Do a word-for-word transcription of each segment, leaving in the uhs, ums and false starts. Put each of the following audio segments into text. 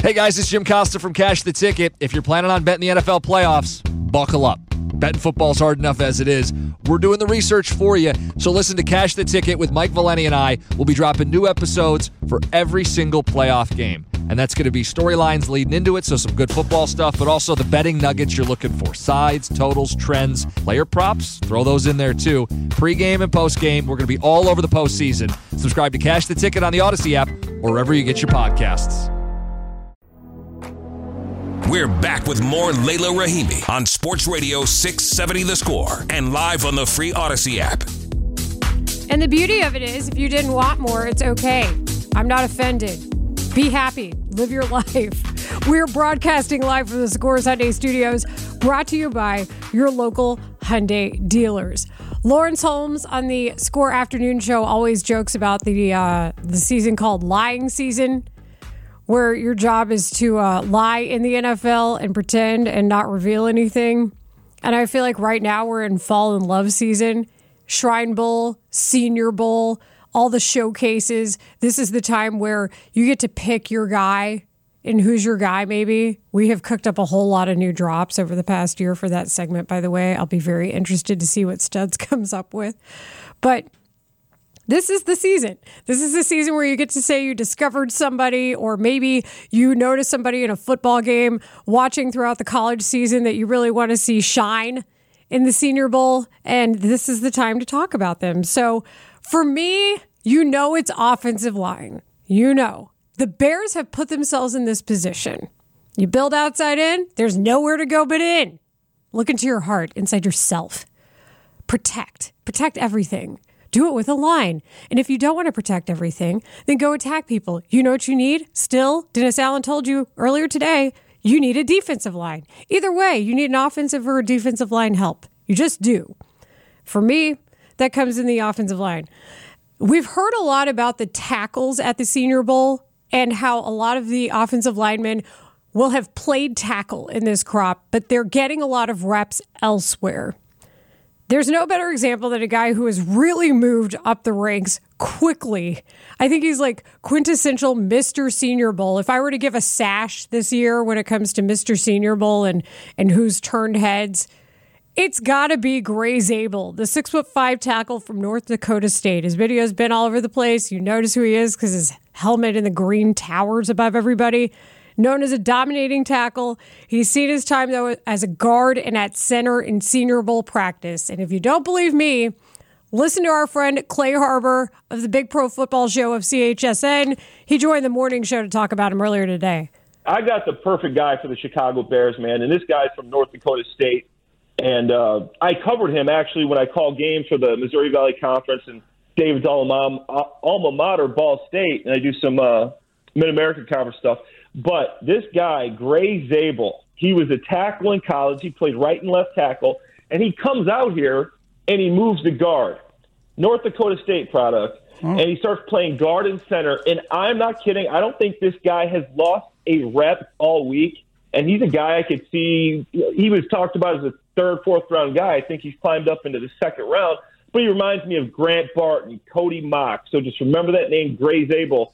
Hey guys, it's Jim Costa from Cash the Ticket. If you're planning on betting the N F L playoffs, buckle up. Betting football's hard enough as it is. We're doing the research for you. So listen to Cash the Ticket with Mike Valeni and I. We'll be dropping new episodes for every single playoff game. And that's going to be storylines leading into it, so some good football stuff, but also the betting nuggets you're looking for. Sides, totals, trends, player props, throw those in there too. Pre-game and post-game, we're going to be all over the postseason. Subscribe to Cash the Ticket on the Odyssey app or wherever you get your podcasts. We're back with more Layla Rahimi on Sports Radio six seventy The Score and live on the free Odyssey app. And the beauty of it is, if you didn't want more, it's okay. I'm not offended. Be happy. Live your life. We're broadcasting live from the Scores Hyundai Studios, brought to you by your local Hyundai dealers. Lawrence Holmes on the Score Afternoon Show always jokes about the uh, the season called lying season, where your job is to uh, lie in the N F L and pretend and not reveal anything. And I feel like right now we're in fall and love season. Shrine Bowl, Senior Bowl, all the showcases. This is the time where you get to pick your guy and who's your guy, maybe. We have cooked up a whole lot of new drops over the past year for that segment, by the way. I'll be very interested to see what Studs comes up with. But this is the season. This is the season where you get to say you discovered somebody, or maybe you noticed somebody in a football game watching throughout the college season that you really want to see shine in the Senior Bowl, and this is the time to talk about them. So for me, you know it's offensive line. You know. The Bears have put themselves in this position. You build outside in, there's nowhere to go but in. Look into your heart, inside yourself. Protect. Protect everything. Do it with a line. And if you don't want to protect everything, then go attack people. You know what you need? Still, Dennis Allen told you earlier today, you need a defensive line. Either way, you need an offensive or a defensive line help. You just do. For me, that comes in the offensive line. We've heard a lot about the tackles at the Senior Bowl and how a lot of the offensive linemen will have played tackle in this crop, but they're getting a lot of reps elsewhere. There's no better example than a guy who has really moved up the ranks quickly. I think he's like quintessential Mister Senior Bowl. If I were to give a sash this year when it comes to Mister Senior Bowl and, and who's turned heads, it's got to be Gray Zabel, the six foot five tackle from North Dakota State. His video's been all over the place. You notice who he is because his helmet in the green towers above everybody. Known as a dominating tackle, he's seen his time, though, as a guard and at center in Senior Bowl practice. And if you don't believe me, listen to our friend Clay Harbor of the Big Pro Football Show of C H S N. He joined the morning show to talk about him earlier today. I got the perfect guy for the Chicago Bears, man, and this guy's from North Dakota State. And uh, I covered him, actually, when I called games for the Missouri Valley Conference and David's alma, alma mater, Ball State, and I do some uh, Mid-American Conference stuff. But this guy, Gray Zabel, he was a tackle in college. He played right and left tackle. And he comes out here and he moves to guard. North Dakota State product. Hmm. And he starts playing guard and center. And I'm not kidding. I don't think this guy has lost a rep all week. And he's a guy I could see. He was talked about as a third, fourth round guy. I think he's climbed up into the second round. But he reminds me of Grant Barton, Cody Mock. So just remember that name, Gray Zabel.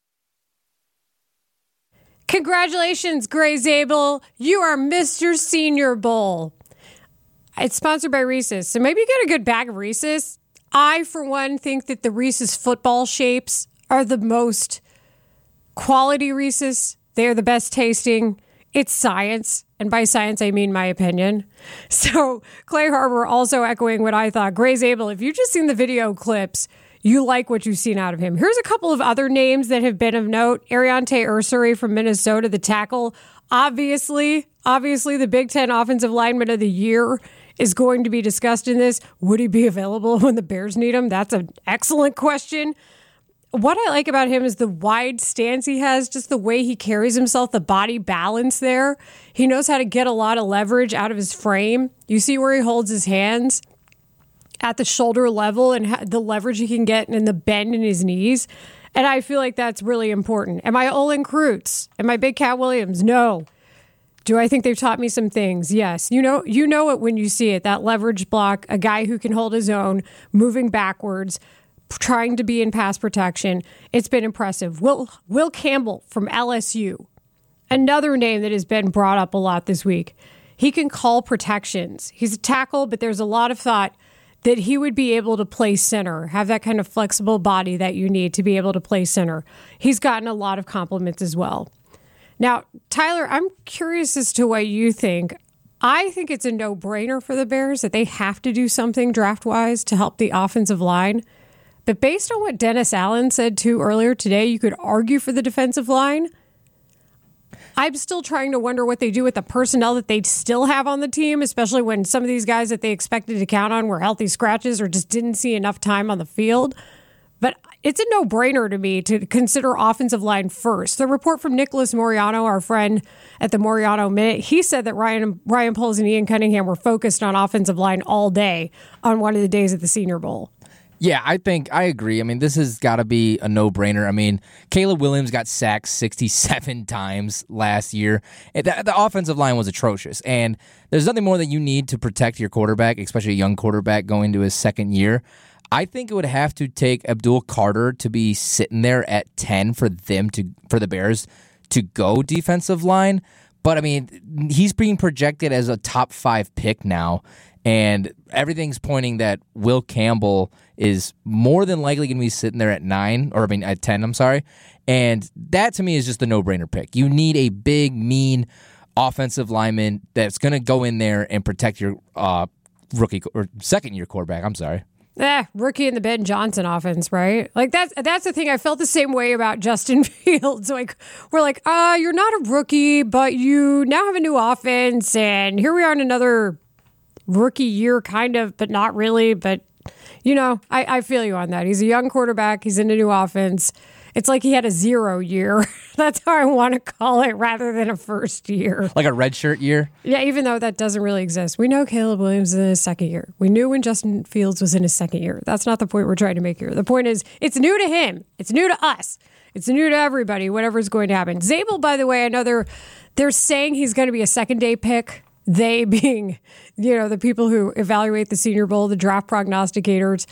Congratulations, Gray Zabel. You are Mister Senior Bowl. It's sponsored by Reese's, so maybe you get a good bag of Reese's. I, for one, think that the Reese's football shapes are the most quality Reese's. They are the best tasting. It's science, and by science, I mean my opinion. So Clay Harbor also echoing what I thought. Gray Zabel, if you've just seen the video clips, you like what you've seen out of him. Here's a couple of other names that have been of note. Ariante Ursary from Minnesota, the tackle. Obviously, obviously the Big Ten Offensive Lineman of the Year is going to be discussed in this. Would he be available when the Bears need him? That's an excellent question. What I like about him is the wide stance he has, just the way he carries himself, the body balance there. He knows how to get a lot of leverage out of his frame. You see where he holds his hands at the shoulder level and the leverage he can get and the bend in his knees. And I feel like that's really important. Am I Olin Kreutz? Am I Big Cat Williams? No. Do I think they've taught me some things? Yes. You know, you know it when you see it, that leverage block, a guy who can hold his own, moving backwards, trying to be in pass protection. It's been impressive. Will Will Campbell from L S U. Another name that has been brought up a lot this week. He can call protections. He's a tackle, but there's a lot of thought that he would be able to play center, have that kind of flexible body that you need to be able to play center. He's gotten a lot of compliments as well. Now, Tyler, I'm curious as to what you think. I think it's a no-brainer for the Bears that they have to do something draft-wise to help the offensive line. But based on what Dennis Allen said, too, earlier today, you could argue for the defensive line. I'm still trying to wonder what they do with the personnel that they still have on the team, especially when some of these guys that they expected to count on were healthy scratches or just didn't see enough time on the field. But it's a no-brainer to me to consider offensive line first. The report from Nicholas Moriano, our friend at the Moriano Minute, he said that Ryan Ryan Poles and Ian Cunningham were focused on offensive line all day on one of the days at the Senior Bowl. Yeah, I think I agree. I mean, this has got to be a no-brainer. I mean, Caleb Williams got sacked sixty-seven times last year. The, the offensive line was atrocious, and there's nothing more that you need to protect your quarterback, especially a young quarterback going to his second year. I think it would have to take Abdul Carter to be sitting there at ten for them to for the Bears to go defensive line. But I mean, he's being projected as a top five pick now, and everything's pointing that Will Campbell is more than likely going to be sitting there at nine, or I mean at ten. I'm sorry, and that to me is just a no-brainer pick. You need a big, mean offensive lineman that's going to go in there and protect your uh, rookie or second-year quarterback. I'm sorry. Eh, rookie in the Ben Johnson offense, right? Like that's that's the thing. I felt the same way about Justin Fields. Like we're like, uh, you're not a rookie, but you now have a new offense, and here we are in another rookie year, kind of, but not really. But you know, I, I feel you on that. He's a young quarterback. He's in a new offense. It's like he had a zero year. That's how I want to call it rather than a first year. Like a redshirt year? Yeah, even though that doesn't really exist. We know Caleb Williams is in his second year. We knew when Justin Fields was in his second year. That's not the point we're trying to make here. The point is, it's new to him. It's new to us. It's new to everybody, whatever's going to happen. Zabel, by the way, I know they're, they're saying he's going to be a second-day pick. They being, you know, the people who evaluate the Senior Bowl, the draft prognosticators.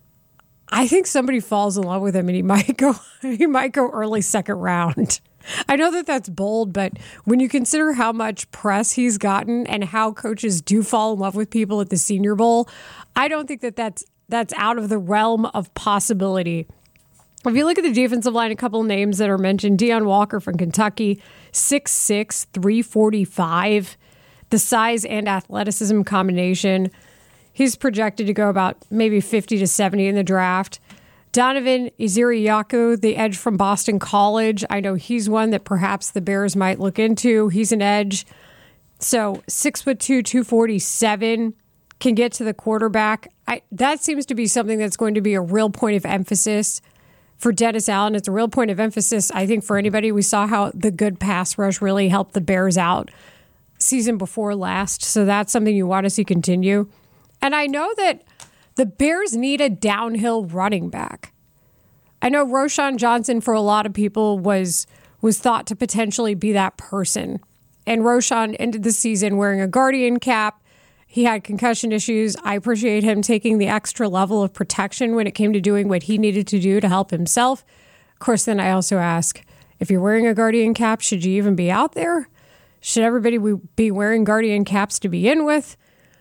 I think somebody falls in love with him and he might go he might go early second round. I know that that's bold, but when you consider how much press he's gotten and how coaches do fall in love with people at the Senior Bowl, I don't think that that's, that's out of the realm of possibility. If you look at the defensive line, a couple of names that are mentioned, Deion Walker from Kentucky, six six, three forty-five, the size and athleticism combination. He's projected to go about maybe fifty to seventy in the draft. Donovan Iziriyaku, the edge from Boston College. I know he's one that perhaps the Bears might look into. He's an edge. So six foot two, two forty-seven, can get to the quarterback. I, that seems to be something that's going to be a real point of emphasis for Dennis Allen. It's a real point of emphasis, I think, for anybody. We saw how the good pass rush really helped the Bears out season before last. So that's something you want to see continue. And I know that the Bears need a downhill running back. I know Roschon Johnson, for a lot of people, was was thought to potentially be that person. And Roschon ended the season wearing a Guardian cap. He had concussion issues. I appreciate him taking the extra level of protection when it came to doing what he needed to do to help himself. Of course, then I also ask, if you're wearing a Guardian cap, should you even be out there? Should everybody be wearing Guardian caps to begin with?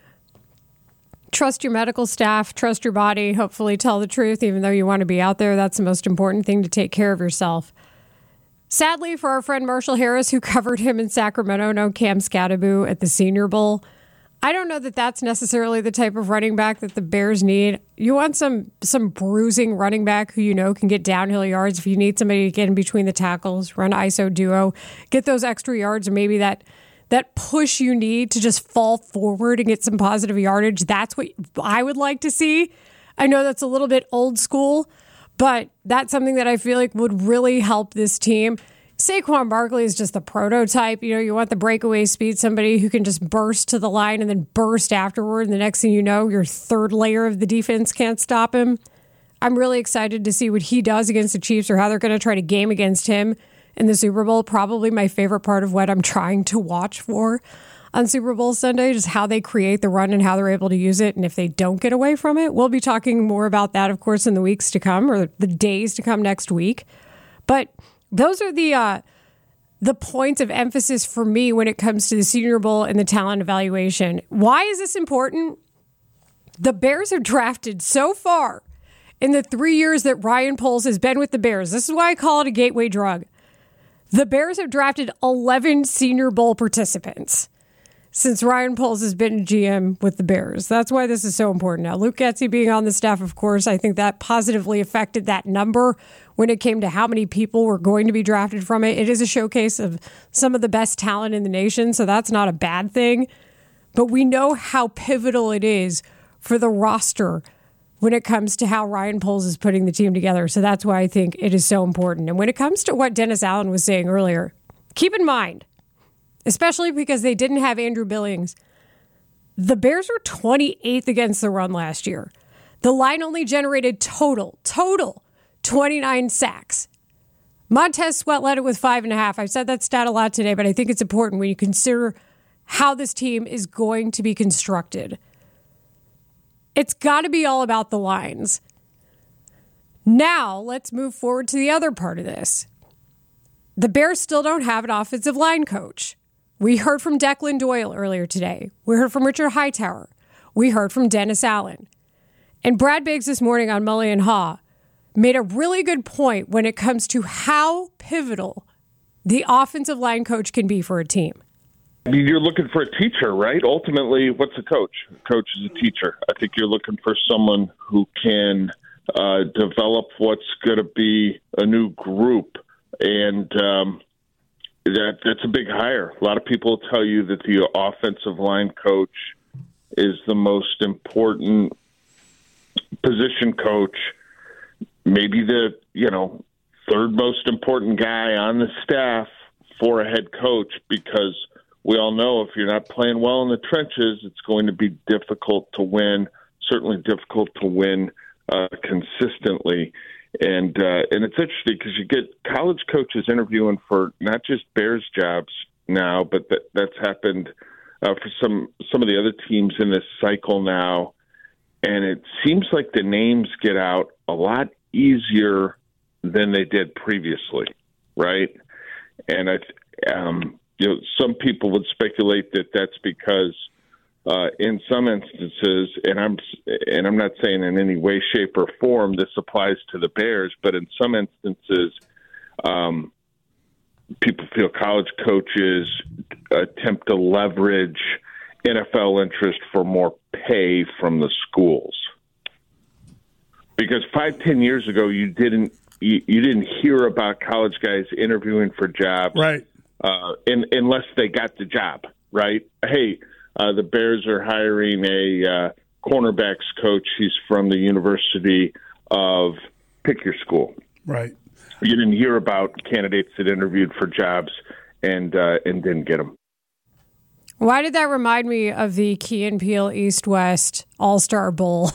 Trust your medical staff, trust your body, hopefully tell the truth, even though you want to be out there. That's the most important thing, to take care of yourself. Sadly, for our friend Marshall Harris, who covered him in Sacramento, no Cam Scatterbo at the Senior Bowl. I don't know that that's necessarily the type of running back that the Bears need. You want some some bruising running back who you know can get downhill yards. If you need somebody to get in between the tackles, run I S O duo, get those extra yards, or maybe that that push you need to just fall forward and get some positive yardage. That's what I would like to see. I know that's a little bit old school, but that's something that I feel like would really help this team. Saquon Barkley is just the prototype. You know, you want the breakaway speed, somebody who can just burst to the line and then burst afterward. And the next thing you know, your third layer of the defense can't stop him. I'm really excited to see what he does against the Chiefs, or how they're going to try to game against him in the Super Bowl. Probably my favorite part of what I'm trying to watch for on Super Bowl Sunday, just how they create the run and how they're able to use it. And if they don't get away from it, we'll be talking more about that, of course, in the weeks to come, or the days to come next week. But those are the uh, the points of emphasis for me when it comes to the Senior Bowl and the talent evaluation. Why is this important? The Bears have drafted so far in the three years that Ryan Poles has been with the Bears. This is why I call it a gateway drug. The Bears have drafted eleven Senior Bowl participants since Ryan Poles has been G M with the Bears. That's why this is so important. Now, Luke Getsy being on the staff, of course, I think that positively affected that number when it came to how many people were going to be drafted from it. It is a showcase of some of the best talent in the nation, so that's not a bad thing. But we know how pivotal it is for the roster when it comes to how Ryan Poles is putting the team together. So that's why I think it is so important. And when it comes to what Dennis Allen was saying earlier, keep in mind, especially because they didn't have Andrew Billings, the Bears were twenty-eighth against the run last year. The line only generated total, total twenty-nine sacks. Montez Sweat led it with five and a half. I've said that stat a lot today, but I think it's important when you consider how this team is going to be constructed. It's got to be all about the lines. Now, let's move forward to the other part of this. The Bears still don't have an offensive line coach. We heard from Declan Doyle earlier today. We heard from Richard Hightower. We heard from Dennis Allen. And Brad Biggs this morning on Mully and Haw made a really good point when it comes to how pivotal the offensive line coach can be for a team. I mean, you're looking for a teacher, right? Ultimately, what's a coach? A coach is a teacher. I think you're looking for someone who can uh, develop what's going to be a new group. And um, that that's a big hire. A lot of people tell you that the offensive line coach is the most important position coach, maybe the, you know, third most important guy on the staff for a head coach, because we all know if you're not playing well in the trenches, it's going to be difficult to win, certainly difficult to win uh, consistently. And uh, and it's interesting because you get college coaches interviewing for not just Bears jobs now, but that, that's happened uh, for some, some of the other teams in this cycle now. And it seems like the names get out a lot easier than they did previously, right? And I um You know, some people would speculate that that's because, uh, in some instances, and I'm and I'm not saying in any way, shape, or form this applies to the Bears, but in some instances, um, people feel college coaches attempt to leverage N F L interest for more pay from the schools. Because five, ten years ago, you didn't you, you didn't hear about college guys interviewing for jobs, right? Uh, in, unless they got the job, right? Hey, uh, the Bears are hiring a uh, cornerbacks coach. He's from the University of pick your school. Right. You didn't hear about candidates that interviewed for jobs and uh, and didn't get them. Why did that remind me of the Key and Peele East-West All-Star Bowl?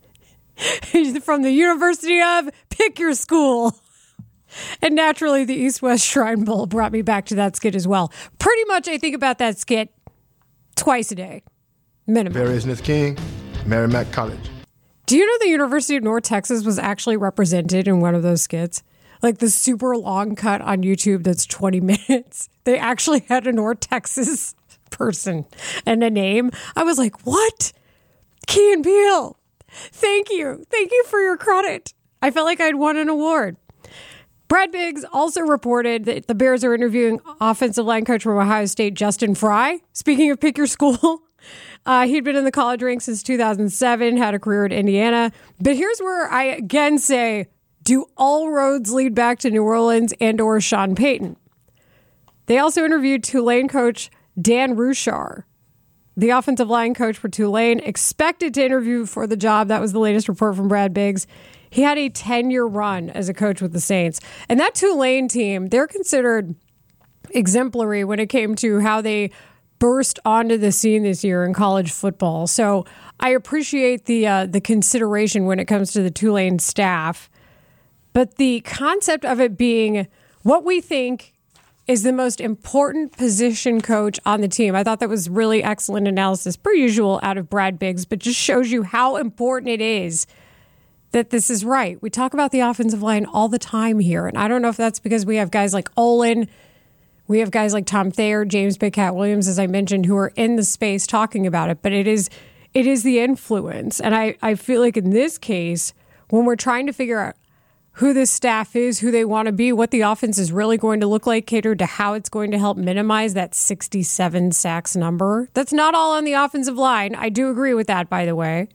From the University of pick your school. And naturally, the East-West Shrine Bowl brought me back to that skit as well. Pretty much, I think about that skit twice a day, minimum. Barry Smith King, Merrimack College. Do you know the University of North Texas was actually represented in one of those skits? Like the super long cut on YouTube that's twenty minutes. They actually had a North Texas person and a name. I was like, what? Key and Peele. Thank you. Thank you for your credit. I felt like I'd won an award. Brad Biggs also reported that the Bears are interviewing offensive line coach from Ohio State, Justin Fry. Speaking of pick your school, uh, he'd been in the college ranks since two thousand seven, had a career at Indiana. But here's where I again say, do all roads lead back to New Orleans and or Sean Payton? They also interviewed Tulane coach Dan Ruchar, the offensive line coach for Tulane, expected to interview for the job. That was the latest report from Brad Biggs. He had a ten-year run as a coach with the Saints. And that Tulane team, they're considered exemplary when it came to how they burst onto the scene this year in college football. So I appreciate the uh, the consideration when it comes to the Tulane staff. But the concept of it being what we think is the most important position coach on the team, I thought that was really excellent analysis, per usual, out of Brad Biggs, but just shows you how important it is that this is right. We talk about the offensive line all the time here, and I don't know if that's because we have guys like Olin We have guys like Tom Thayer, James Big Cat Williams, as I mentioned, who are in the space talking about it. But it is it is the influence. And I, I feel like in this case, when we're trying to figure out who this staff is, who they want to be, what the offense is really going to look like, catered to how it's going to help minimize that sixty-seven sacks number. That's not all on the offensive line. I do agree with that, by the way.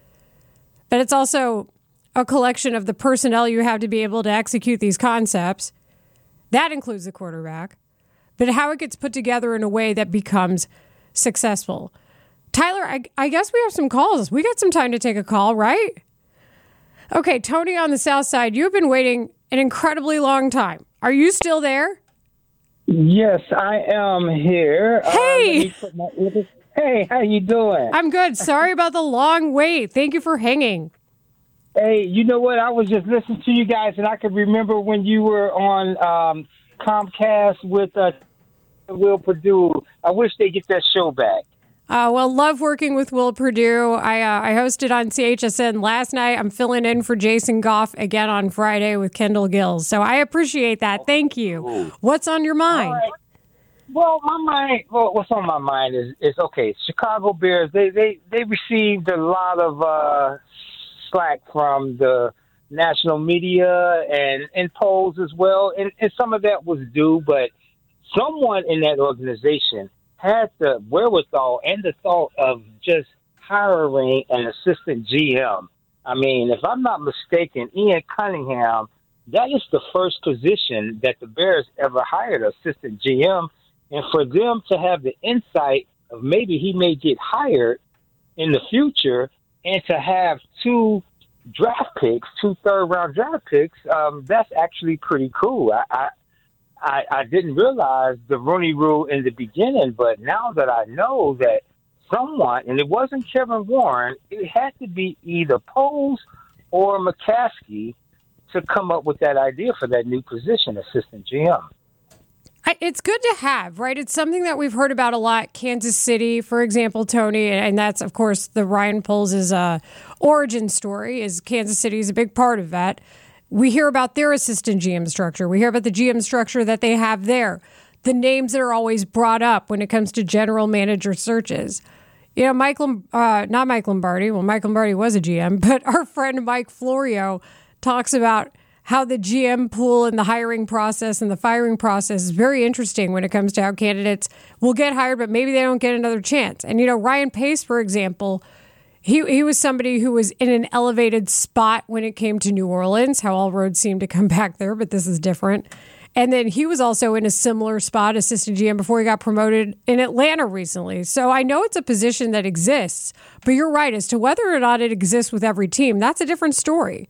But it's also a collection of the personnel you have to be able to execute these concepts. That includes the quarterback. But how it gets put together in a way that becomes successful. Tyler, I, I guess we have some calls. We got some time to take a call, right? Okay, Tony on the south side, you've been waiting an incredibly long time. Are you still there? Yes, I am here. Hey! Uh, my, hey, how you doing? I'm good. Sorry about the long wait. Thank you for hanging. Hey, you know what? I was just listening to you guys, and I can remember when you were on um, Comcast with uh, Will Purdue. I wish they get that show back. Uh, well, love working with Will Purdue. I uh, I hosted on C H S N last night. I'm filling in for Jason Goff again on Friday with Kendall Gills. So I appreciate that. Thank you. What's on your mind? Right. Well, my mind. Well, what's on my mind is is okay. Chicago Bears. They they they received a lot of uh, slack from the national media and and polls as well, and, and some of that was due. But someone in that organization had the wherewithal and the thought of just hiring an assistant G M. I mean, if I'm not mistaken, Ian Cunningham, that is the first position that the Bears ever hired an assistant G M. And for them to have the insight of maybe he may get hired in the future and to have two draft picks, two third-round draft picks, um, that's actually pretty cool. I, I I, I didn't realize the Rooney Rule in the beginning, but now that I know that someone, and it wasn't Kevin Warren, it had to be either Poles or McCaskey to come up with that idea for that new position, assistant G M. It's good to have, right? It's something that we've heard about a lot. Kansas City, for example, Tony, and that's, of course, the Ryan Poles' uh, origin story, is Kansas City is a big part of that. We hear about their assistant G M structure. We hear about the G M structure that they have there. The names that are always brought up when it comes to general manager searches. You know, Mike, uh, not Mike Lombardi. Well, Mike Lombardi was a G M, but our friend Mike Florio talks about how the G M pool and the hiring process and the firing process is very interesting when it comes to how candidates will get hired, but maybe they don't get another chance. And, you know, Ryan Pace, for example, He he was somebody who was in an elevated spot when it came to New Orleans, how all roads seem to come back there, but this is different. And then he was also in a similar spot, assistant G M, before he got promoted in Atlanta recently. So I know it's a position that exists, but you're right. As to whether or not it exists with every team, that's a different story.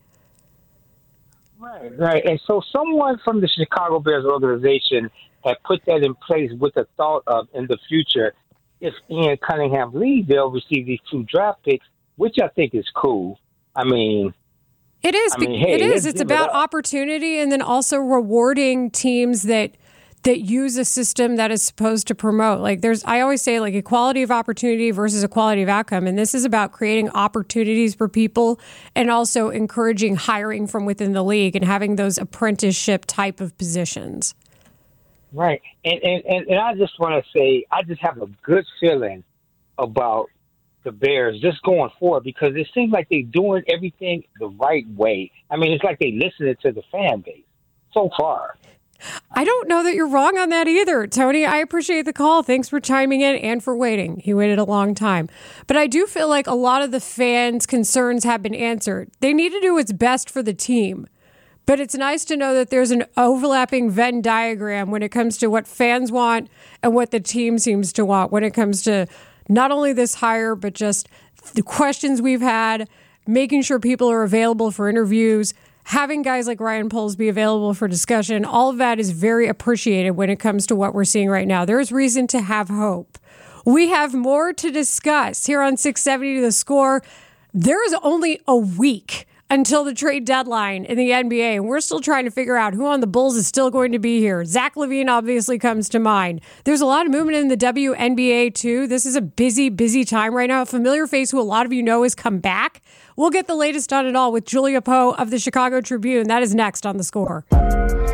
Right, right. And so someone from the Chicago Bears organization had put that in place with the thought of, in the future, if Ian Cunningham leaves, they'll receive these two draft picks, which I think is cool. I mean, it is. I mean, hey, it is. It's about it opportunity, and then also rewarding teams that that use a system that is supposed to promote. Like there's, I always say, like equality of opportunity versus equality of outcome, and this is about creating opportunities for people and also encouraging hiring from within the league and having those apprenticeship type of positions. Right. And, and, and, and I just want to say, I just have a good feeling about the Bears just going forward because it seems like they're doing everything the right way. I mean, it's like they listening to the fan base so far. I don't know that you're wrong on that either, Tony. I appreciate the call. Thanks for chiming in and for waiting. He waited a long time. But I do feel like a lot of the fans' concerns have been answered. They need to do what's best for the team. But it's nice to know that there's an overlapping Venn diagram when it comes to what fans want and what the team seems to want when it comes to not only this hire, but just the questions we've had, making sure people are available for interviews, having guys like Ryan Poles be available for discussion. All of that is very appreciated when it comes to what we're seeing right now. There's reason to have hope. We have more to discuss here on six seventy The Score. There is only a week until the trade deadline in the N B A, and we're still trying to figure out who on the Bulls is still going to be here. Zach LaVine obviously comes to mind. There's a lot of movement in the W N B A, too. This is a busy, busy time right now. A familiar face who a lot of you know has come back. We'll get the latest on it all with Julia Poe of the Chicago Tribune. That is next on The Score.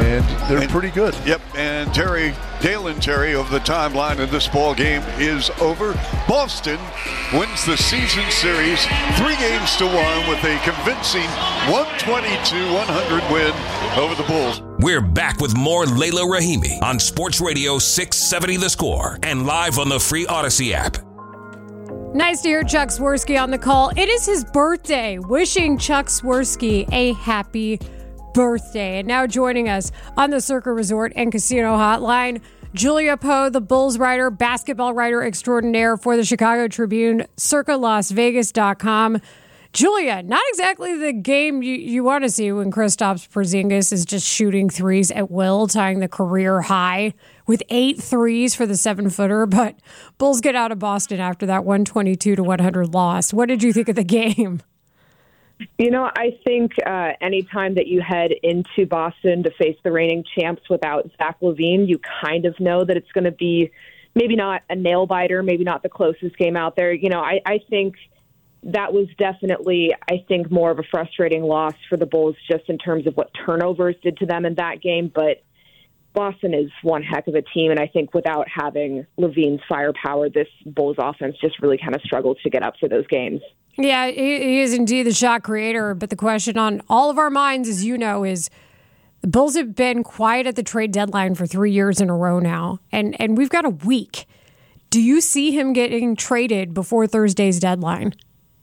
and they're and, pretty good. Yep, and Terry, Dalen Terry of the timeline of this ball game is over. Boston wins the season series three games to one with a convincing one twenty-two one hundred win over the Bulls. We're back with more Layla Rahimi on Sports Radio six seventy The Score and live on the free Odyssey app. Nice to hear Chuck Swirsky on the call. It is his birthday. Wishing Chuck Swirsky a happy birthday. And now joining us on the Circa Resort and Casino Hotline, Julia Poe, the Bulls writer, basketball writer extraordinaire for the Chicago Tribune, circa las vegas dot com. Julia, not exactly the game you, you want to see when Kristaps Porzingis is just shooting threes at will, tying the career high with eight threes for the seven-footer, but Bulls get out of Boston after that one twenty-two to one hundred loss. What did you think of the game? You know, I think uh, anytime that you head into Boston to face the reigning champs without Zach LaVine, you kind of know that it's going to be maybe not a nail-biter, maybe not the closest game out there. You know, I, I think that was definitely, I think, more of a frustrating loss for the Bulls just in terms of what turnovers did to them in that game. But Boston is one heck of a team, and I think without having LaVine's firepower, this Bulls offense just really kind of struggles to get up for those games. Yeah, he is indeed the shot creator, but the question on all of our minds, as you know, is the Bulls have been quiet at the trade deadline for three years in a row now, and, and we've got a week. Do you see him getting traded before Thursday's deadline?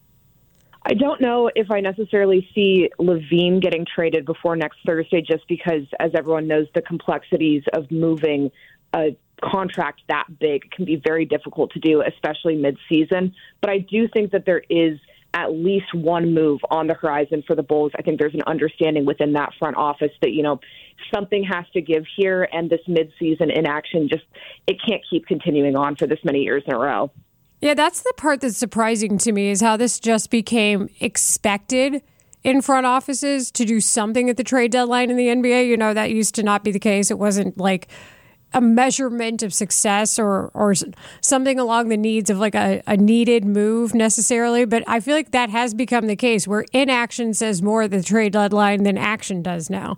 I don't know if I necessarily see LaVine getting traded before next Thursday, just because, as everyone knows, the complexities of moving a contract that big can be very difficult to do, especially mid-season. But I do think that there is at least one move on the horizon for the Bulls. I think there's an understanding within that front office that, you know, something has to give here, and this mid-season inaction just, it can't keep continuing on for this many years in a row. Yeah, that's the part that's surprising to me, is how this just became expected in front offices to do something at the trade deadline in the N B A. You know, that used to not be the case. It wasn't like a measurement of success or or something along the needs of like a, a needed move necessarily. But I feel like that has become the case, where inaction says more at the trade deadline than action does now.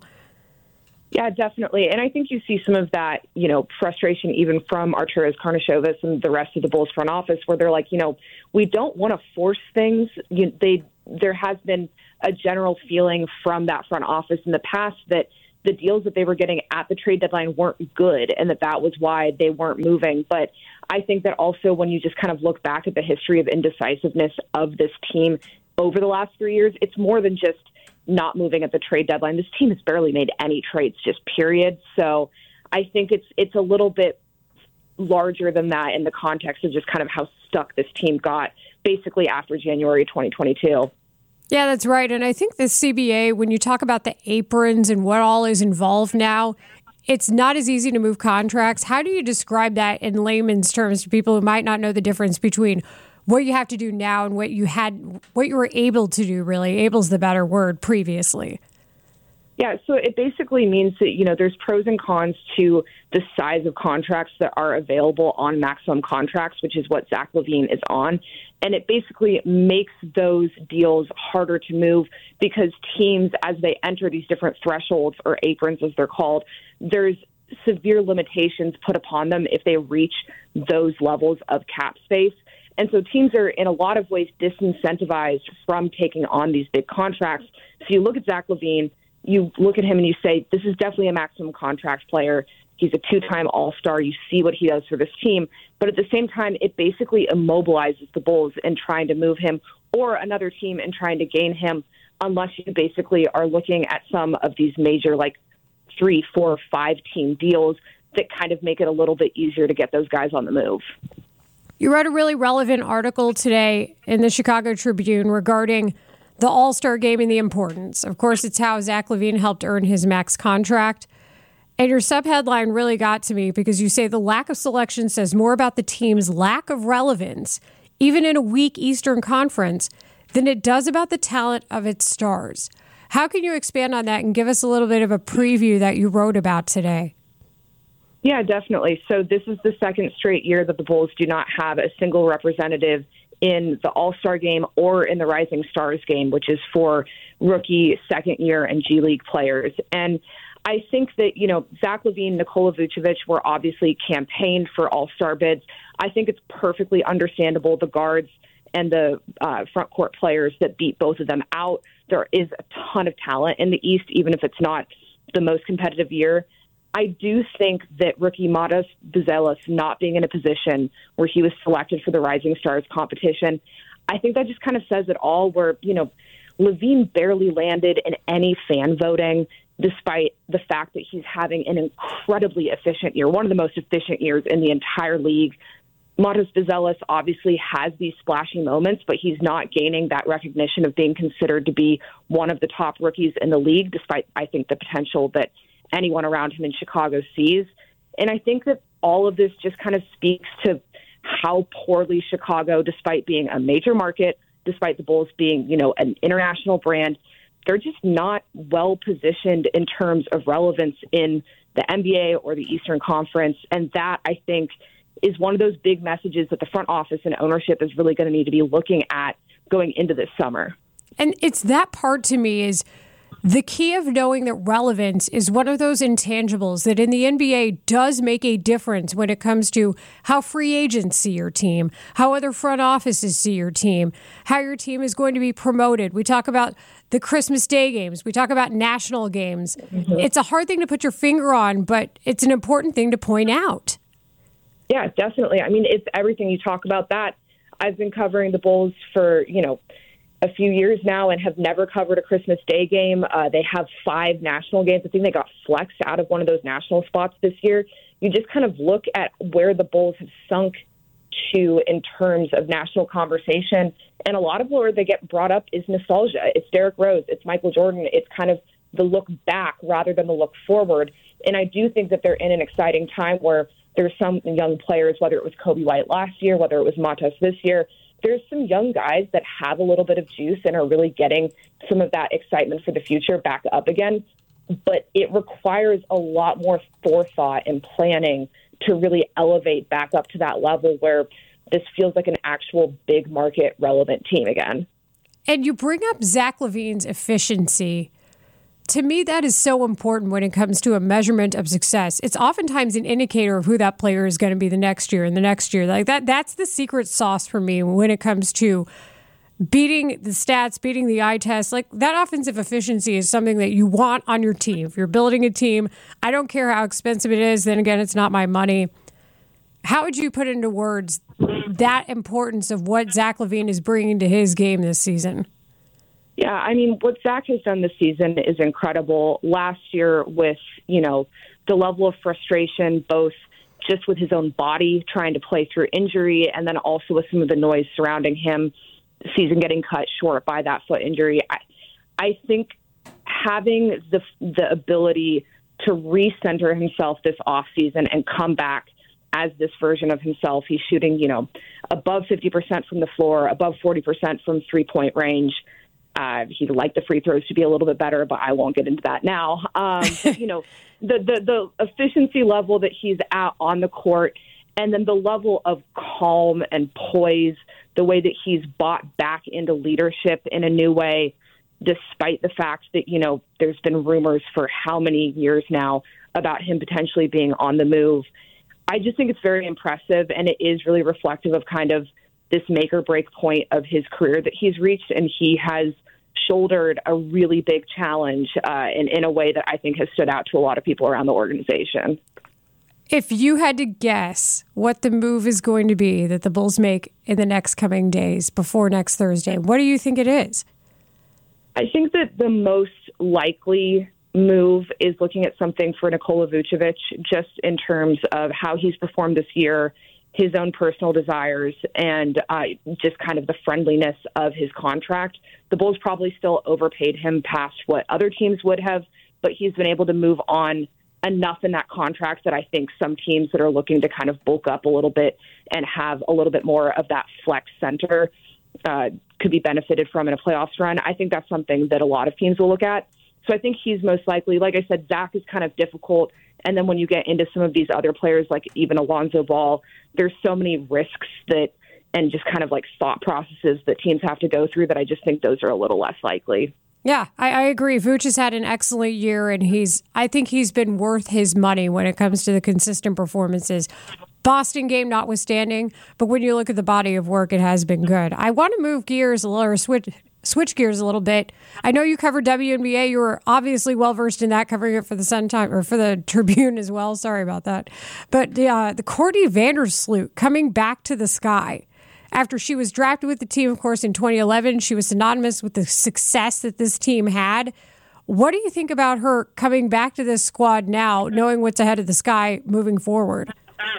Yeah, definitely. And I think you see some of that, you know, frustration even from Arturas Karnisovas and the rest of the Bulls front office, where they're like, you know, we don't want to force things. You, they there has been a general feeling from that front office in the past that the deals that they were getting at the trade deadline weren't good, and that that was why they weren't moving. But I think that also when you just kind of look back at the history of indecisiveness of this team over the last three years, it's more than just not moving at the trade deadline. This team has barely made any trades, just period. So I think it's it's a little bit larger than that in the context of just kind of how stuck this team got basically after January twenty twenty-two. Yeah, that's right. And I think the C B A, when you talk about the aprons and what all is involved now, it's not as easy to move contracts. How do you describe that in layman's terms to people who might not know the difference between what you have to do now and what you had, what you were able to do, really? Able's the better word, previously. Yeah, so it basically means that, you know, there's pros and cons to the size of contracts that are available on maximum contracts, which is what Zach LaVine is on. And it basically makes those deals harder to move because teams, as they enter these different thresholds, or aprons as they're called, there's severe limitations put upon them if they reach those levels of cap space. And so teams are in a lot of ways disincentivized from taking on these big contracts. So you look at Zach LaVine, you look at him and you say, this is definitely a maximum contract player. He's a two-time All-Star. You see what he does for this team. But at the same time, it basically immobilizes the Bulls in trying to move him, or another team in trying to gain him, unless you basically are looking at some of these major, like, three, four, five-team deals that kind of make it a little bit easier to get those guys on the move. You wrote a really relevant article today in the Chicago Tribune regarding the All-Star game and the importance. Of course, it's how Zach LaVine helped earn his max contract. And your subheadline really got to me because you say the lack of selection says more about the team's lack of relevance, even in a weak Eastern Conference, than it does about the talent of its stars. How can you expand on that and give us a little bit of a preview that you wrote about today? Yeah, definitely. So this is the second straight year that the Bulls do not have a single representative in the All-Star game or in the Rising Stars game, which is for rookie, second year, and G League players. And I think that, you know, Zach LaVine, Nikola Vucevic were obviously campaigned for all-star bids. I think it's perfectly understandable the guards and the uh, front court players that beat both of them out. There is a ton of talent in the East, even if it's not the most competitive year. I do think that rookie Matas Buzelis not being in a position where he was selected for the Rising Stars competition, I think that just kind of says it all, where, you know, LaVine barely landed in any fan voting, despite the fact that he's having an incredibly efficient year, one of the most efficient years in the entire league. Matas Buzelis obviously has these splashy moments, but he's not gaining that recognition of being considered to be one of the top rookies in the league, despite, I think, the potential that anyone around him in Chicago sees. And I think that all of this just kind of speaks to how poorly Chicago, despite being a major market, despite the Bulls being, you know, an international brand, they're just not well positioned in terms of relevance in the N B A or the Eastern Conference. And that, I think, is one of those big messages that the front office and ownership is really going to need to be looking at going into this summer. And it's that part to me is the key of knowing that relevance is one of those intangibles that in the N B A does make a difference when it comes to how free agents see your team, how other front offices see your team, how your team is going to be promoted. We talk about the Christmas Day games. We talk about national games. Mm-hmm. It's a hard thing to put your finger on, but it's an important thing to point out. Yeah, definitely. I mean, it's everything. You talk about that. I've been covering the Bulls for, you know, a few years now and have never covered a Christmas Day game. Uh, they have five national games. I think they got flexed out of one of those national spots this year. You just kind of look at where the Bulls have sunk to in terms of national conversation. And a lot of where they get brought up is nostalgia. It's Derrick Rose. It's Michael Jordan. It's kind of the look back rather than the look forward. And I do think that they're in an exciting time where there's some young players, whether it was Kobe White last year, whether it was Matas this year, there's some young guys that have a little bit of juice and are really getting some of that excitement for the future back up again. But it requires a lot more forethought and planning to really elevate back up to that level where this feels like an actual big market relevant team again. And you bring up Zach LaVine's efficiency. To me, that is so important when it comes to a measurement of success. It's oftentimes an indicator of who that player is going to be the next year and the next year. Like that, that's the secret sauce for me when it comes to beating the stats, beating the eye test. Like that offensive efficiency is something that you want on your team. If you're building a team, I don't care how expensive it is. Then again, it's not my money. How would you put into words that importance of what Zach LaVine is bringing to his game this season? Yeah, I mean, what Zach has done this season is incredible. Last year with, you know, the level of frustration, both just with his own body trying to play through injury and then also with some of the noise surrounding him, the season getting cut short by that foot injury. I, I think having the the ability to recenter himself this offseason and come back as this version of himself, he's shooting, you know, above fifty percent from the floor, above forty percent from three-point range. Uh, he'd like the free throws to be a little bit better, but I won't get into that now. Um, but, you know, the, the, the efficiency level that he's at on the court, and then the level of calm and poise, the way that he's bought back into leadership in a new way, despite the fact that, you know, there's been rumors for how many years now about him potentially being on the move. I just think it's very impressive, and it is really reflective of kind of this make or break point of his career that he's reached, and he has shouldered a really big challenge uh, in, in a way that I think has stood out to a lot of people around the organization. If you had to guess what the move is going to be that the Bulls make in the next coming days before next Thursday, what do you think it is? I think that the most likely move is looking at something for Nikola Vucevic, just in terms of how he's performed this year, his own personal desires, and uh, just kind of the friendliness of his contract. The Bulls probably still overpaid him past what other teams would have, but he's been able to move on enough in that contract that I think some teams that are looking to kind of bulk up a little bit and have a little bit more of that flex center uh, could be benefited from in a playoffs run. I think that's something that a lot of teams will look at. So I think he's most likely. Like I said, Zach is kind of difficult. And then when you get into some of these other players, like even Alonzo Ball, there's so many risks that and just kind of like thought processes that teams have to go through that I just think those are a little less likely. Yeah, I, I agree. Vooch has had an excellent year, and he's I think he's been worth his money when it comes to the consistent performances. Boston game notwithstanding, but when you look at the body of work, it has been good. I want to move gears a little, or switch, switch gears a little bit. I know you covered W N B A. You were obviously well-versed in that, covering it for the Sun Time, or for the Tribune as well. Sorry about that. But uh, the Courtney Vandersloot coming back to the Sky. After she was drafted with the team, of course, in twenty eleven, she was synonymous with the success that this team had. What do you think about her coming back to this squad now, knowing what's ahead of the Sky moving forward?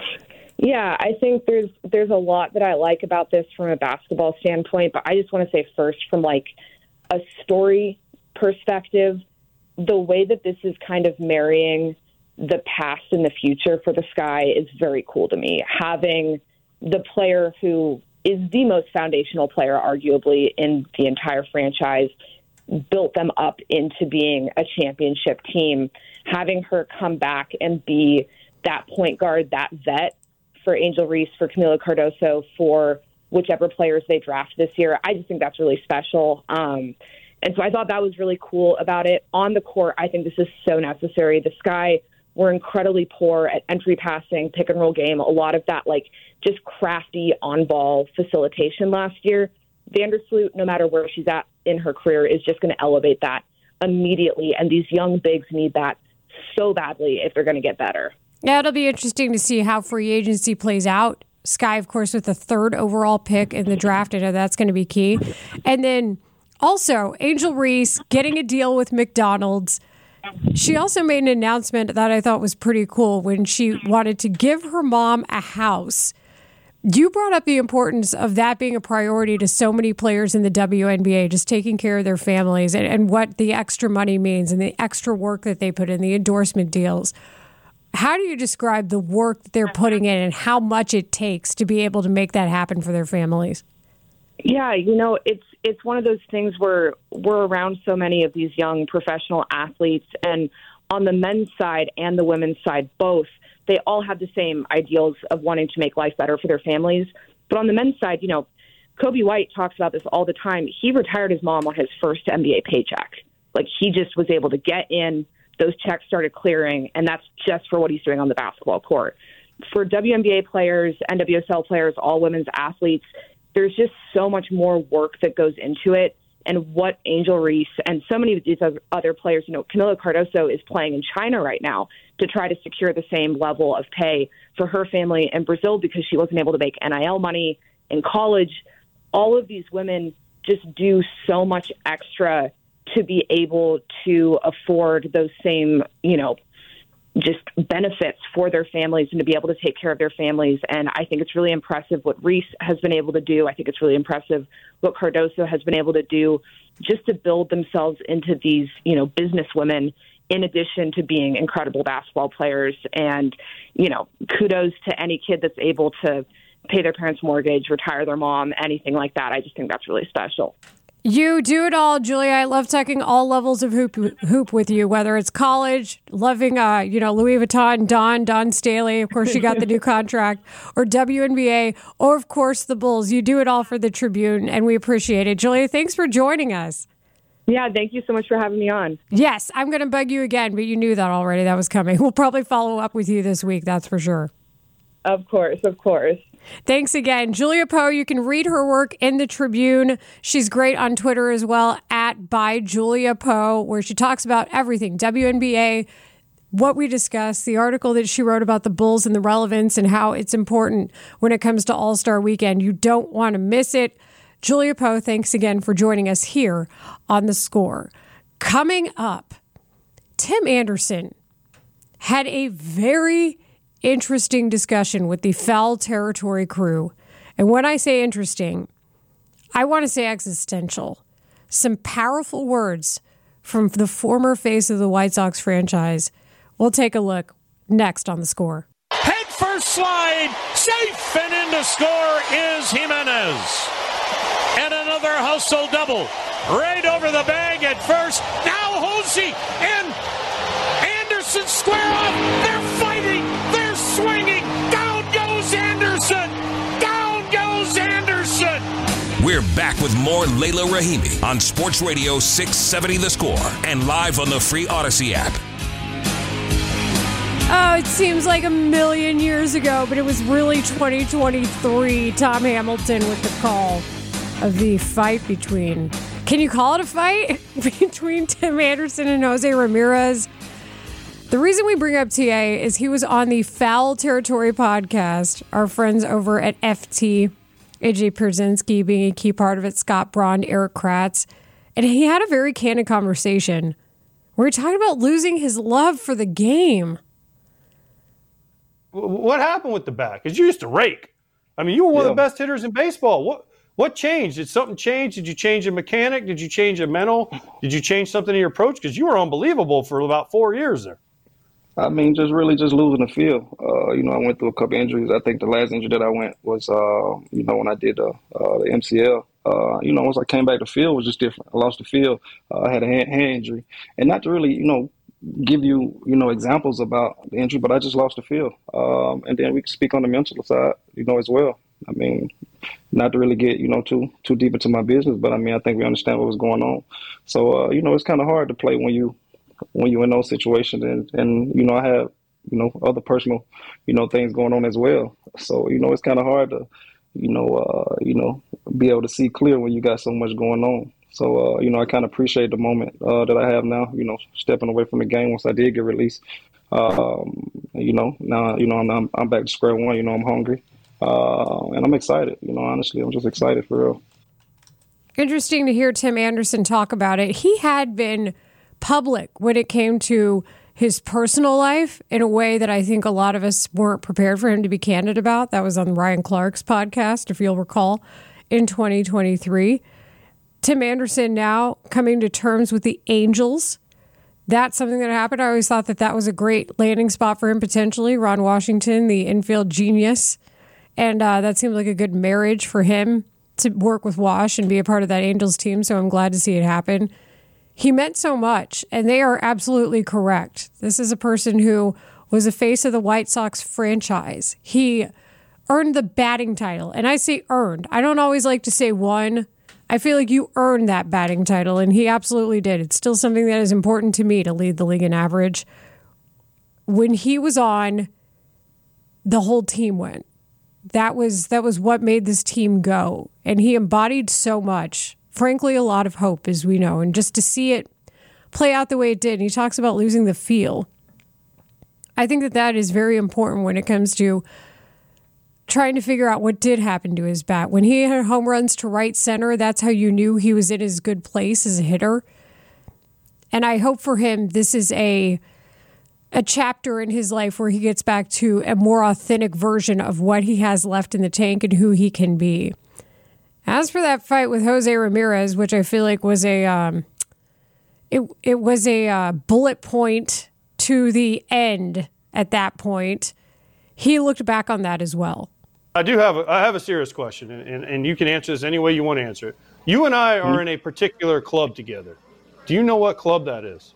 Yeah, I think there's there's a lot that I like about this from a basketball standpoint, but I just want to say first from like a story perspective, the way that this is kind of marrying the past and the future for the Sky is very cool to me. Having the player who is the most foundational player, arguably, in the entire franchise, built them up into being a championship team. Having her come back and be that point guard, that vet for Angel Reese, for Camila Cardoso, for whichever players they draft this year, I just think that's really special. Um, and so I thought that was really cool about it. On the court, I think this is so necessary. The Sky were incredibly poor at entry passing, pick and roll game, a lot of that like just crafty on-ball facilitation last year. Vandersloot, no matter where she's at in her career, is just going to elevate that immediately. And these young bigs need that so badly if they're going to get better. Yeah, it'll be interesting to see how free agency plays out. Sky, of course, with the third overall pick in the draft. I know that's going to be key. And then also, Angel Reese getting a deal with McDonald's. She also made an announcement that I thought was pretty cool when she wanted to give her mom a house. You brought up the importance of that being a priority to so many players in the W N B A, just taking care of their families and, and what the extra money means and the extra work that they put in, the endorsement deals. How do you describe the work that they're putting in and how much it takes to be able to make that happen for their families? Yeah, you know, it's it's one of those things where we're around so many of these young professional athletes, and on the men's side and the women's side, both, they all have the same ideals of wanting to make life better for their families. But on the men's side, you know, Kobe White talks about this all the time. He retired his mom on his first N B A paycheck. Like, he just was able to get in, those checks started clearing, and that's just for what he's doing on the basketball court. For W N B A players, N W S L players, all women's athletes, there's just so much more work that goes into it. And what Angel Reese and so many of these other players, you know, Camila Cardoso is playing in China right now to try to secure the same level of pay for her family in Brazil because she wasn't able to make N I L money in college. All of these women just do so much extra to be able to afford those same, you know, just benefits for their families and to be able to take care of their families. And I think it's really impressive what Reese has been able to do. I think it's really impressive what Cardoso has been able to do just to build themselves into these, you know, business women in addition to being incredible basketball players. And, you know, kudos to any kid that's able to pay their parents' mortgage, retire their mom, anything like that. I just think that's really special. You do it all, Julia. I love talking all levels of hoop hoop with you, whether it's college, loving, uh, you know, Louis Vuitton, Don, Don Staley. Of course, you got the new contract, or W N B A, or, of course, the Bulls. You do it all for the Tribune, and we appreciate it. Julia, thanks for joining us. Yeah, thank you so much for having me on. Yes, I'm going to bug you again, but you knew that already. That was coming. We'll probably follow up with you this week, that's for sure. Of course, of course. Thanks again. Julia Poe, you can read her work in the Tribune. She's great on Twitter as well, at by Julia Poe, where she talks about everything, W N B A, what we discussed, the article that she wrote about the Bulls and the relevance and how it's important when it comes to All-Star Weekend. You don't want to miss it. Julia Poe, thanks again for joining us here on The Score. Coming up, Tim Anderson had a very interesting discussion with the Foul Territory crew. And when I say interesting, I want to say existential. Some powerful words from the former face of the White Sox franchise. We'll take a look next on The Score. Head first slide, safe and in to score is Jimenez. And another hustle double. Right over the bag at first. Now Hosey and Anderson square off. They're fighting. They're swinging. Down goes Anderson. Down goes Anderson. We're back with more Layla Rahimi on Sports Radio six seventy The Score and live on the free Odyssey app. Oh, it seems like a million years ago, but it was really twenty twenty-three. Tom Hamilton with the call of the fight between, can you call it a fight? Between Tim Anderson and Jose Ramirez. The reason we bring up T A is he was on the Foul Territory podcast. Our friends over at F T, A J Pierzynski being a key part of it, Scott Braun, Eric Kratz. And he had a very candid conversation where he talked about losing his love for the game. What happened with the bat? Because you used to rake. I mean, you were one yeah. of the best hitters in baseball. What what changed? Did something change? Did you change a mechanic? Did you change a mental? Did you change something in your approach? Because you were unbelievable for about four years there. I mean, just really just losing the feel. Uh, you know, I went through a couple injuries. I think the last injury that I went was, uh, you know, when I did uh, uh, the M C L. Uh, you know, once I came back, the field was just different. I lost the field. Uh, I had a hand, hand injury. And not to really, you know, give you, you know, examples about the injury, but I just lost the field. Um, and then we can speak on the mental side, you know, as well. I mean, not to really get, you know, too too deep into my business, but I mean, I think we understand what was going on. So, uh, you know, it's kind of hard to play when you, when you're in those situations. And, and, you know, I have, you know, other personal, you know, things going on as well. So, you know, it's kind of hard to, you know, uh, you know, be able to see clear when you got so much going on. So, uh, you know, I kind of appreciate the moment uh, that I have now, you know, stepping away from the game once I did get released. Um, you know, now, you know, I'm, I'm back to square one, you know, I'm hungry. Uh, and I'm excited, you know, honestly, I'm just excited for real. Interesting to hear Tim Anderson talk about it. He had been public when it came to his personal life in a way that I think a lot of us weren't prepared for him to be candid about. That was on Ryan Clark's podcast, if you'll recall, in twenty twenty-three. Tim Anderson now coming to terms with the Angels. That's something that happened. I always thought that that was a great landing spot for him potentially. Ron Washington, the infield genius. And uh, that seemed like a good marriage for him to work with Wash and be a part of that Angels team. So I'm glad to see it happen. He meant so much, and they are absolutely correct. This is a person who was the face of the White Sox franchise. He earned the batting title, and I say earned. I don't always like to say won. I feel like you earned that batting title, and he absolutely did. It's still something that is important to me to lead the league in average. When he was on, the whole team went. That was that was what made this team go, and he embodied so much. Frankly, a lot of hope, as we know, and just to see it play out the way it did. And he talks about losing the feel. I think that that is very important when it comes to trying to figure out what did happen to his bat. When he had home runs to right center, that's how you knew he was in his good place as a hitter. And I hope for him this is a a chapter in his life where he gets back to a more authentic version of what he has left in the tank and who he can be. As for that fight with Jose Ramirez, which I feel like was a um, it it was a uh, bullet point to the end at that point, he looked back on that as well. I do have a, I have a serious question, and, and, and you can answer this any way you want to answer it. You and I are in a particular club together. Do you know what club that is?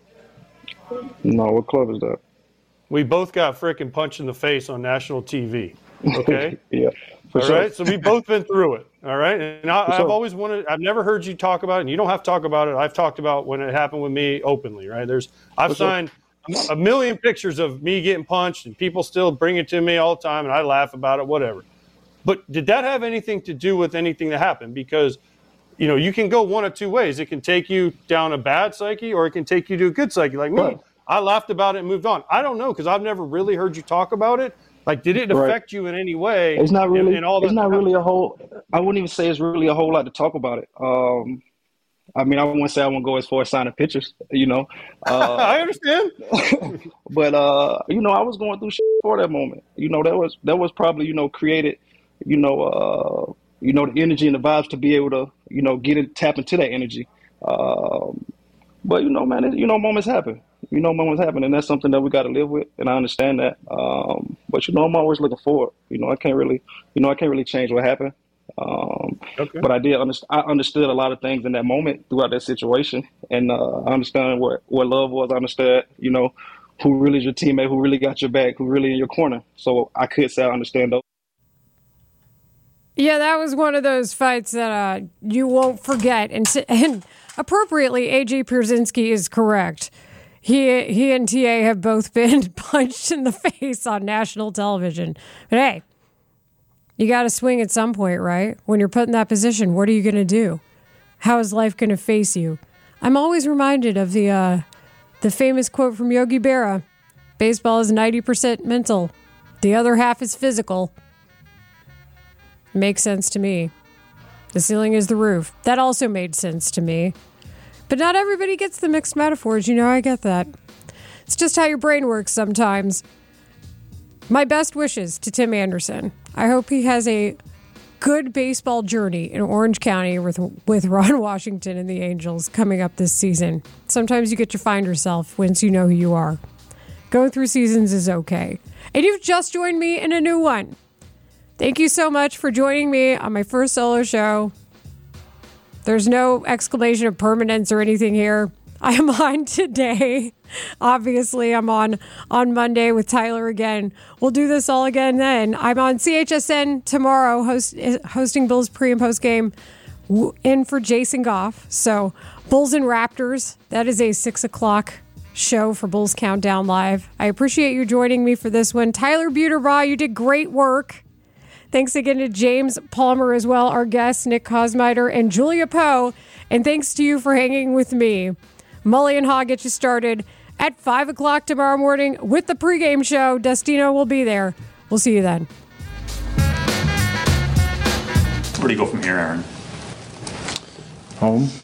No, what club is that? We both got frickin' punched in the face on national T V. Okay? Yeah. For all sure. right, so we've both been through it. All right, and I, I've sure. always wanted. I've never heard you talk about it, and you don't have to talk about it. I've talked about when it happened with me openly. Right? There's, I've For sure. signed a million pictures of me getting punched, and people still bring it to me all the time, and I laugh about it, whatever. But did that have anything to do with anything that happened? Because, you know, you can go one of two ways. It can take you down a bad psyche, or it can take you to a good psyche. Like me, right. I laughed about it and moved on. I don't know, because I've never really heard you talk about it. Like, did it affect right. you in any way? It's not really. In, in all it's not really a whole. I wouldn't even say it's really a whole lot to talk about it. Um, I mean, I wouldn't say I won't go as far as signing pictures. You know, uh, I understand. But uh, you know, I was going through shit for that moment. You know, that was that was probably you know created. You know, uh, you know the energy and the vibes to be able to you know get it, tap into that energy. Um, but you know, man, it, you know, moments happen. You know, moments happen, and that's something that we got to live with, and I understand that. Um, but you know, I'm always looking forward. You know, I can't really, you know, I can't really change what happened. Um, okay. But I did understand. I understood a lot of things in that moment throughout that situation, and uh, I understand what what love was. I understand, you know, who really is your teammate, who really got your back, who really in your corner. So I could say I understand those. Yeah, that was one of those fights that uh, you won't forget. And, and appropriately, A J Pierzynski is correct. He he and T A have both been punched in the face on national television. But hey, you got to swing at some point, right? When you're put in that position, what are you going to do? How is life going to face you? I'm always reminded of the uh, the famous quote from Yogi Berra: "Baseball is ninety percent mental, the other half is physical." Makes sense to me. The ceiling is the roof. That also made sense to me. But not everybody gets the mixed metaphors. You know, I get that. It's just how your brain works sometimes. My best wishes to Tim Anderson. I hope he has a good baseball journey in Orange County with, with Ron Washington and the Angels coming up this season. Sometimes you get to find yourself once you know who you are. Going through seasons is okay. And you've just joined me in a new one. Thank you so much for joining me on my first solo show. There's no exclamation of permanence or anything here. I am on today. Obviously, I'm on on Monday with Tyler again. We'll do this all again then. I'm on C H S N tomorrow, host, hosting Bulls pre- and post game in for Jason Goff. So, Bulls and Raptors, that is a six o'clock show for Bulls Countdown Live. I appreciate you joining me for this one. Tyler Buterbaugh, you did great work. Thanks again to James Palmer as well, our guests, Nick Kosmider and Julia Poe. And thanks to you for hanging with me. Mully and Haw get you started at five o'clock tomorrow morning with the pregame show. Destino will be there. We'll see you then. Where do you go from here, Aaron? Home.